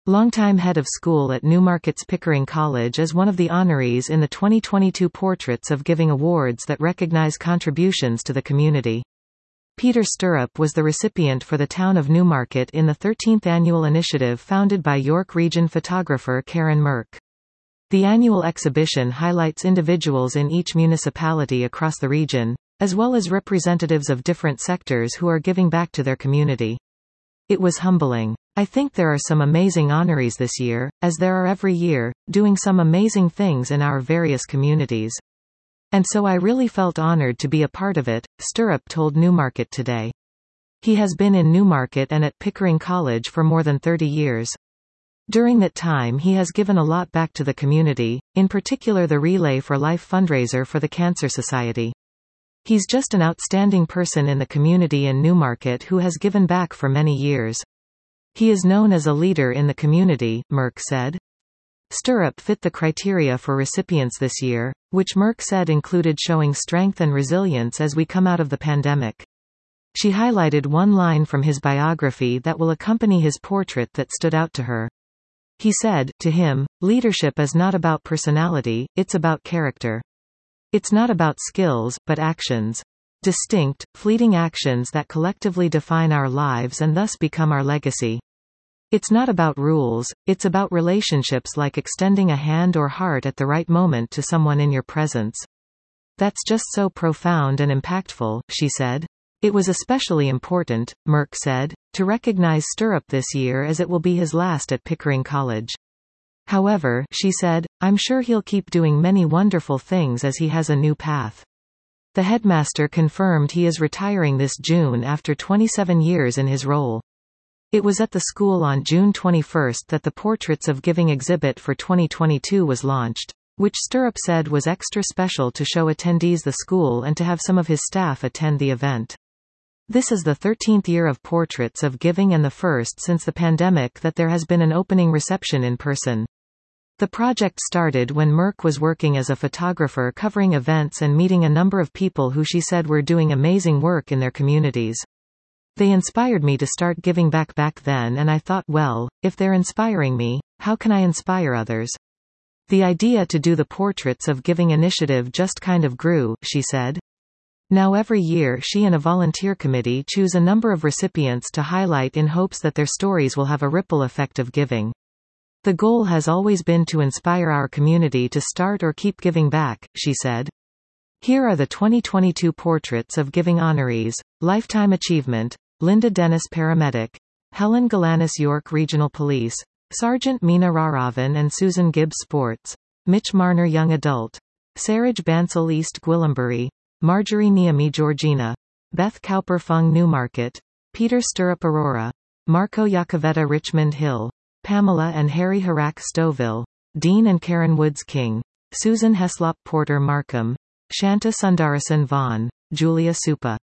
longtime head of school at Newmarket's Pickering College, is one of the honorees in the 2022 Portraits of Giving Awards that recognize contributions to the community. Peter Stirrup was the recipient for the town of Newmarket in the 13th annual initiative founded by York Region photographer Karen Merck. The annual exhibition highlights individuals in each municipality across the region, as well as representatives of different sectors who are giving back to their community. It was humbling. I think there are some amazing honorees this year, as there are every year, doing some amazing things in our various communities. And so I really felt honored to be a part of it, Stirrup told Newmarket Today. He has been in Newmarket and at Pickering College for more than 30 years. During that time he has given a lot back to the community, in particular the Relay for Life fundraiser for the Cancer Society. He's just an outstanding person in the community in Newmarket who has given back for many years. He is known as a leader in the community, Merck said. Stirrup fit the criteria for recipients this year, which Merck said included showing strength and resilience as we come out of the pandemic. She highlighted one line from his biography that will accompany his portrait that stood out to her. He said, to him, leadership is not about personality, it's about character. It's not about skills, but actions. Distinct, fleeting actions that collectively define our lives and thus become our legacy. It's not about rules, it's about relationships, like extending a hand or heart at the right moment to someone in your presence. That's just so profound and impactful, she said. It was especially important, Merck said, to recognize Stirrup this year as it will be his last at Pickering College. However, she said, I'm sure he'll keep doing many wonderful things as he has a new path. The headmaster confirmed he is retiring this June after 27 years in his role. It was at the school on June 21 that the Portraits of Giving exhibit for 2022 was launched, which Stirrup said was extra special to show attendees the school and to have some of his staff attend the event. This is the 13th year of Portraits of Giving and the first since the pandemic that there has been an opening reception in person. The project started when Merck was working as a photographer covering events and meeting a number of people who she said were doing amazing work in their communities. They inspired me to start giving back then, and I thought, well, if they're inspiring me, how can I inspire others? The idea to do the Portraits of Giving initiative just kind of grew, she said. Now every year she and a volunteer committee choose a number of recipients to highlight in hopes that their stories will have a ripple effect of giving. The goal has always been to inspire our community to start or keep giving back, she said. Here are the 2022 Portraits of Giving honorees. Lifetime Achievement, Linda Dennis Paramedic, Helen Galanis York Regional Police, Sergeant Meena Raravan and Susan Gibbs Sports, Mitch Marner Young Adult, Saraj Bansal East Gwillimbury, Marjorie Niami Georgina, Beth Cowper Fung Newmarket, Peter Stirrup Aurora, Marco Iacovetta Richmond Hill, Pamela and Harry Harak Stouffville, Dean and Karen Woods King, Susan Heslop Porter Markham, Shanta Sundarasan Vaughan, Julia Supa.